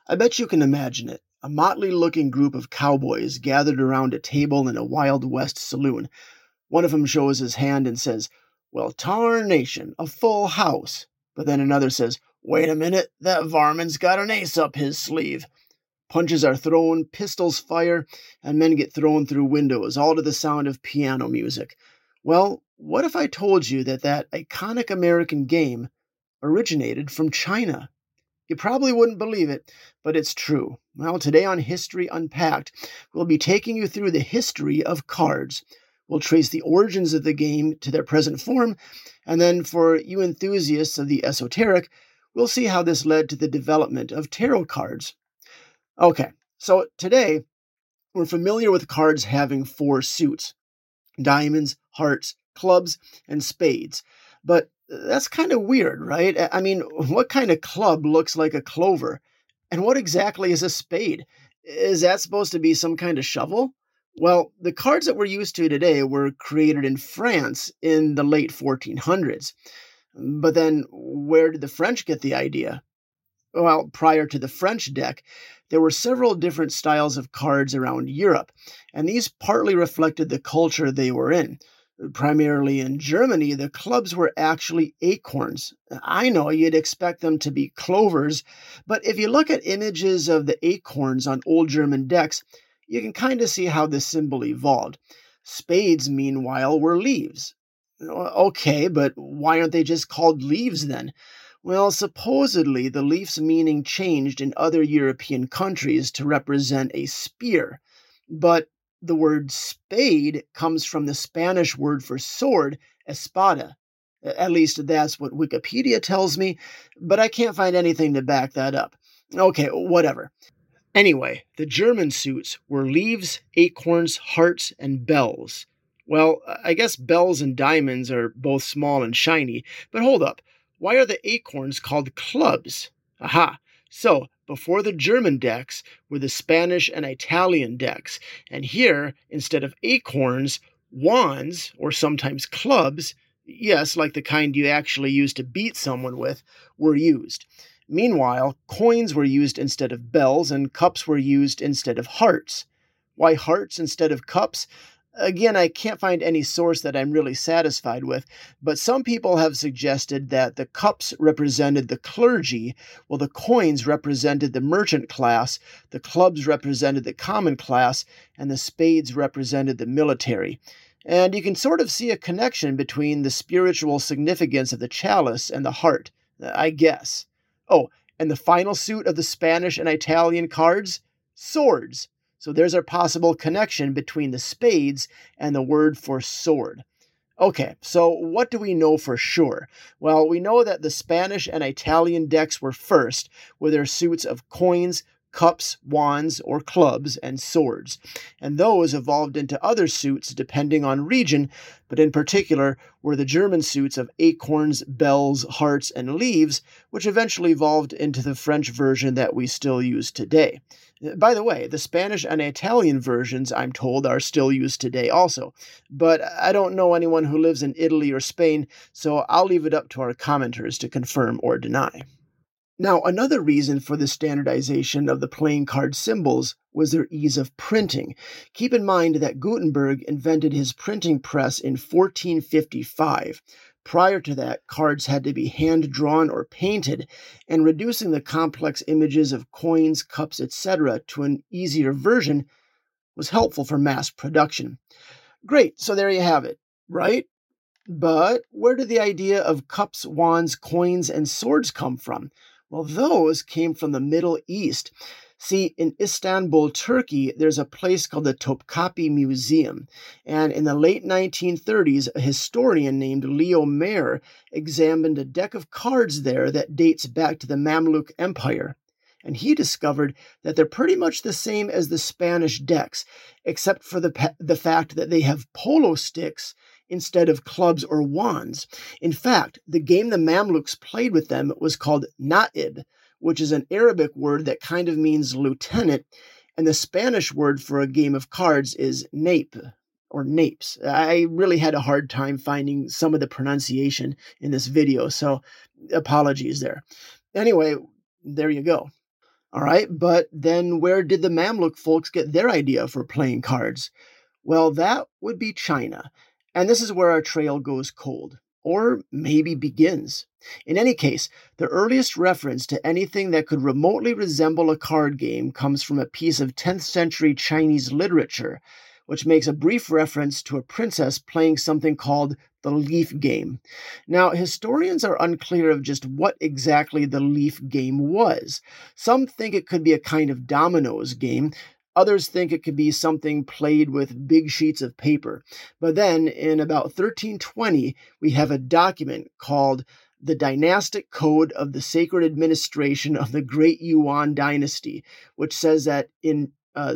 I bet you can imagine it. A motley looking group of cowboys gathered around a table in a Wild West saloon. One of them shows his hand and says, "Well, tarnation, a full house." But then another says, "Wait a minute, that varmin's got an ace up his sleeve." Punches are thrown, pistols fire, and men get thrown through windows, all to the sound of piano music. Well, what if I told you that that iconic American game originated from China? You probably wouldn't believe it, but it's true. Well, today on History Unpacked, we'll be taking you through the history of cards. We'll trace the origins of the game to their present form, and then for you enthusiasts of the esoteric, we'll see how this led to the development of tarot cards. Okay, so today we're familiar with cards having four suits: diamonds, hearts, clubs, and spades. But that's kind of weird, right? I mean, what kind of club looks like a clover? And what exactly is a spade? Is that supposed to be some kind of shovel? Well, the cards that we're used to today were created in France in the late 1400s. But then, where did the French get the idea? Well, prior to the French deck, there were several different styles of cards around Europe, and these partly reflected the culture they were in. Primarily in Germany, the clubs were actually acorns. I know you'd expect them to be clovers, but if you look at images of the acorns on old German decks, you can kind of see how this symbol evolved. Spades, meanwhile, were leaves. Okay, but why aren't they just called leaves then? Well, supposedly the leaf's meaning changed in other European countries to represent a spear, but the word spade comes from the Spanish word for sword, espada. At least that's what Wikipedia tells me, but I can't find anything to back that up. Okay, whatever. Anyway, the German suits were leaves, acorns, hearts, and bells. Well, I guess bells and diamonds are both small and shiny, but hold up. Why are the acorns called clubs? Aha! So, before the German decks were the Spanish and Italian decks, and here, instead of acorns, wands, or sometimes clubs, yes, like the kind you actually use to beat someone with, were used. Meanwhile, coins were used instead of bells, and cups were used instead of hearts. Why hearts instead of cups? Again, I can't find any source that I'm really satisfied with, but some people have suggested that the cups represented the clergy, while the coins represented the merchant class, the clubs represented the common class, and the spades represented the military. And you can sort of see a connection between the spiritual significance of the chalice and the heart, I guess. Oh, and the final suit of the Spanish and Italian cards? Swords. So there's our possible connection between the spades and the word for sword. Okay, so what do we know for sure? Well, we know that the Spanish and Italian decks were first, with their suits of coins, cups, wands, or clubs, and swords. And those evolved into other suits depending on region, but in particular were the German suits of acorns, bells, hearts, and leaves, which eventually evolved into the French version that we still use today. By the way, the Spanish and Italian versions, I'm told, are still used today also. But I don't know anyone who lives in Italy or Spain, so I'll leave it up to our commenters to confirm or deny. Now, another reason for the standardization of the playing card symbols was their ease of printing. Keep in mind that Gutenberg invented his printing press in 1455. Prior to that, cards had to be hand-drawn or painted, and reducing the complex images of coins, cups, etc. to an easier version was helpful for mass production. Great, so there you have it, right? But where did the idea of cups, wands, coins, and swords come from? Well, those came from the Middle East. See, in Istanbul, Turkey, there's a place called the Topkapi Museum. And in the late 1930s, a historian named Leo Mayer examined a deck of cards there that dates back to the Mamluk Empire. And he discovered that they're pretty much the same as the Spanish decks, except for the fact that they have polo sticks instead of clubs or wands. In fact, the game the Mamluks played with them was called Na'ib, which is an Arabic word that kind of means lieutenant, and the Spanish word for a game of cards is nape, or napes. I really had a hard time finding some of the pronunciation in this video, so apologies there. Anyway, there you go. All right, but then where did the Mamluk folks get their idea for playing cards? Well, that would be China. And this is where our trail goes cold, or maybe begins. In any case, the earliest reference to anything that could remotely resemble a card game comes from a piece of 10th century Chinese literature, which makes a brief reference to a princess playing something called the Leaf Game. Now, historians are unclear of just what exactly the Leaf Game was. Some think it could be a kind of dominoes game. Others think it could be something played with big sheets of paper. But then, in about 1320, we have a document called the Dynastic Code of the Sacred Administration of the Great Yuan Dynasty, which says that in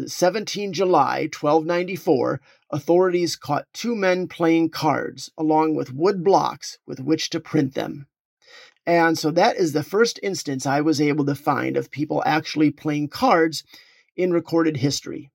17 July 1294, authorities caught 2 men playing cards, along with wood blocks with which to print them. And so that is the first instance I was able to find of people actually playing cards in recorded history.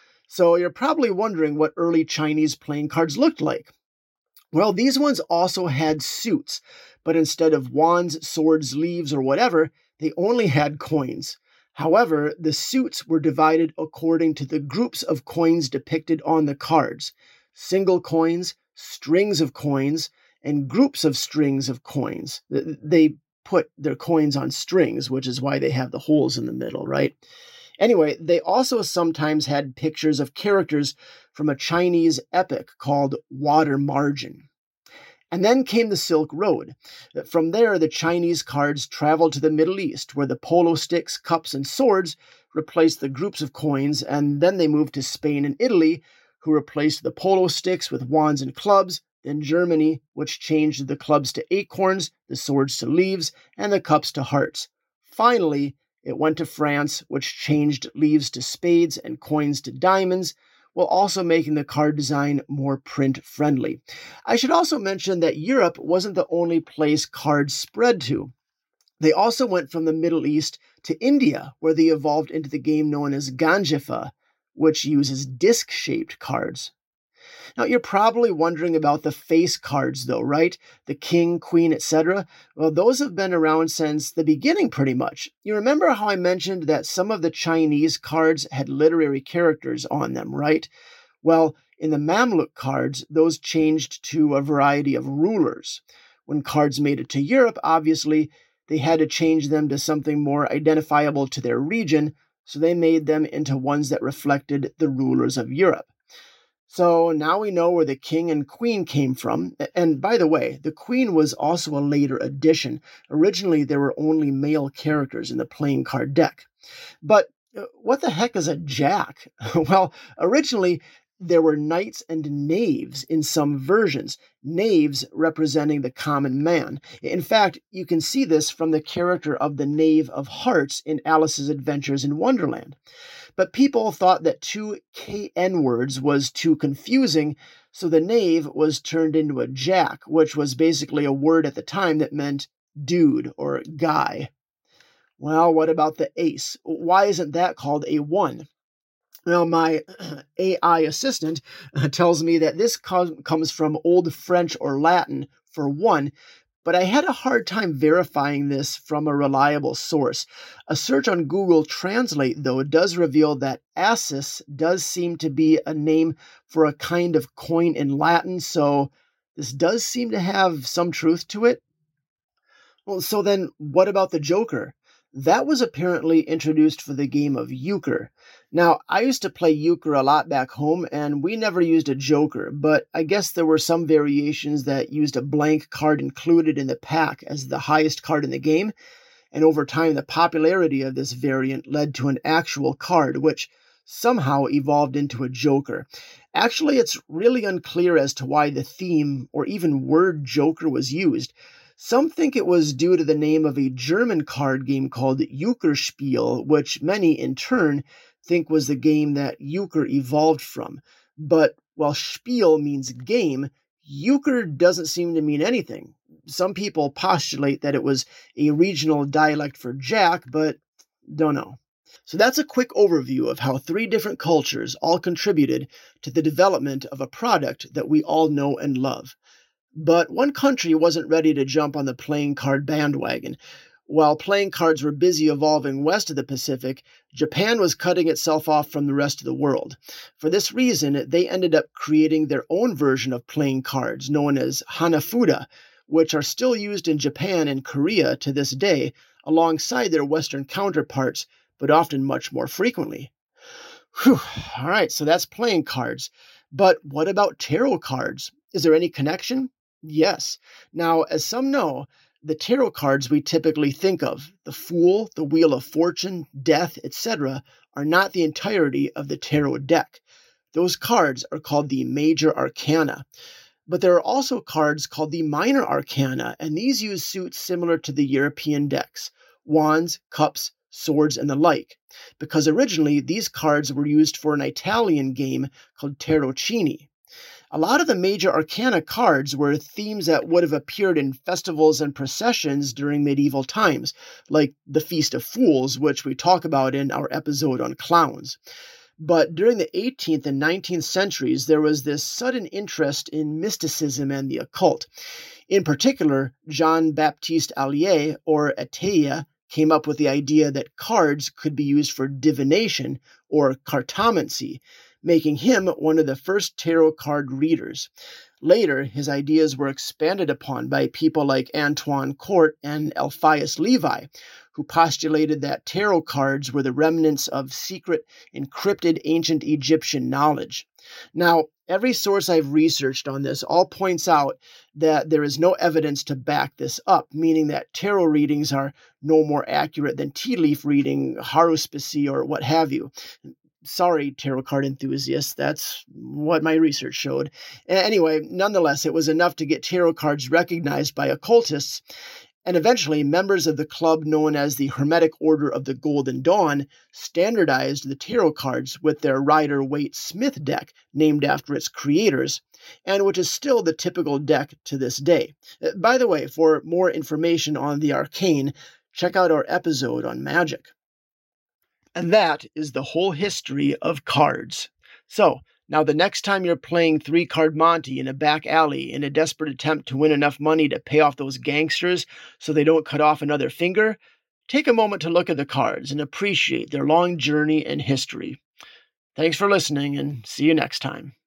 So you're probably wondering what early Chinese playing cards looked like. Well, these ones also had suits, but instead of wands, swords, leaves, or whatever, they only had coins. However, the suits were divided according to the groups of coins depicted on the cards: single coins, strings of coins, and groups of strings of coins. They put their coins on strings, which is why they have the holes in the middle, right? Anyway, they also sometimes had pictures of characters from a Chinese epic called Water Margin. And then came the Silk Road. From there, the Chinese cards traveled to the Middle East, where the polo sticks, cups, and swords replaced the groups of coins, and then they moved to Spain and Italy, who replaced the polo sticks with wands and clubs, then Germany, which changed the clubs to acorns, the swords to leaves, and the cups to hearts. Finally, it went to France, which changed leaves to spades and coins to diamonds, while also making the card design more print-friendly. I should also mention that Europe wasn't the only place cards spread to. They also went from the Middle East to India, where they evolved into the game known as Ganjifa, which uses disc-shaped cards. Now, you're probably wondering about the face cards, though, right? The king, queen, etc. Well, those have been around since the beginning, pretty much. You remember how I mentioned that some of the Chinese cards had literary characters on them, right? Well, in the Mamluk cards, those changed to a variety of rulers. When cards made it to Europe, obviously, they had to change them to something more identifiable to their region, so they made them into ones that reflected the rulers of Europe. So now we know where the king and queen came from. And by the way, the queen was also a later addition. Originally, there were only male characters in the playing card deck. But what the heck is a jack? Well, originally, there were knights and knaves in some versions, knaves representing the common man. In fact, you can see this from the character of the Knave of Hearts in Alice's Adventures in Wonderland. But people thought that 2 KN words was too confusing, so the knave was turned into a jack, which was basically a word at the time that meant dude or guy. Well, what about the ace? Why isn't that called a 1? Well, my AI assistant tells me that this comes from Old French or Latin for 1, but I had a hard time verifying this from a reliable source. A search on Google Translate, though, does reveal that assis does seem to be a name for a kind of coin in Latin, so this does seem to have some truth to it. Well, so then what about the Joker? That was apparently introduced for the game of euchre. Now, I used to play euchre a lot back home, and we never used a joker, but I guess there were some variations that used a blank card included in the pack as the highest card in the game, and over time the popularity of this variant led to an actual card, which somehow evolved into a joker. Actually, it's really unclear as to why the theme or even word joker was used. Some think it was due to the name of a German card game called Euchrespiel, which many, in turn, think was the game that euchre evolved from. But while Spiel means game, euchre doesn't seem to mean anything. Some people postulate that it was a regional dialect for jack, but don't know. So that's a quick overview of how 3 different cultures all contributed to the development of a product that we all know and love. But one country wasn't ready to jump on the playing card bandwagon. While playing cards were busy evolving west of the Pacific, Japan was cutting itself off from the rest of the world. For this reason, they ended up creating their own version of playing cards, known as Hanafuda, which are still used in Japan and Korea to this day, alongside their Western counterparts, but often much more frequently. Whew. All right, so that's playing cards. But what about tarot cards? Is there any connection? Yes. Now, as some know, the tarot cards we typically think of, the Fool, the Wheel of Fortune, Death, etc., are not the entirety of the tarot deck. Those cards are called the Major Arcana. But there are also cards called the Minor Arcana, and these use suits similar to the European decks, wands, cups, swords, and the like, because originally these cards were used for an Italian game called Tarocini. A lot of the Major Arcana cards were themes that would have appeared in festivals and processions during medieval times, like the Feast of Fools, which we talk about in our episode on clowns. But during the 18th and 19th centuries, there was this sudden interest in mysticism and the occult. In particular, Jean-Baptiste Allier, or Ateia, came up with the idea that cards could be used for divination, or cartomancy, making him one of the first tarot card readers. Later, his ideas were expanded upon by people like Antoine Court and Alpheus Levi, who postulated that tarot cards were the remnants of secret, encrypted ancient Egyptian knowledge. Now, every source I've researched on this all points out that there is no evidence to back this up, meaning that tarot readings are no more accurate than tea leaf reading, haruspicy, or what have you. Sorry, tarot card enthusiasts, that's what my research showed. Anyway, nonetheless, it was enough to get tarot cards recognized by occultists, and eventually members of the club known as the Hermetic Order of the Golden Dawn standardized the tarot cards with their Rider-Waite-Smith deck, named after its creators, and which is still the typical deck to this day. By the way, for more information on the arcane, check out our episode on magic. And that is the whole history of cards. So, now the next time you're playing 3-card Monty in a back alley in a desperate attempt to win enough money to pay off those gangsters so they don't cut off another finger, take a moment to look at the cards and appreciate their long journey and history. Thanks for listening, and see you next time.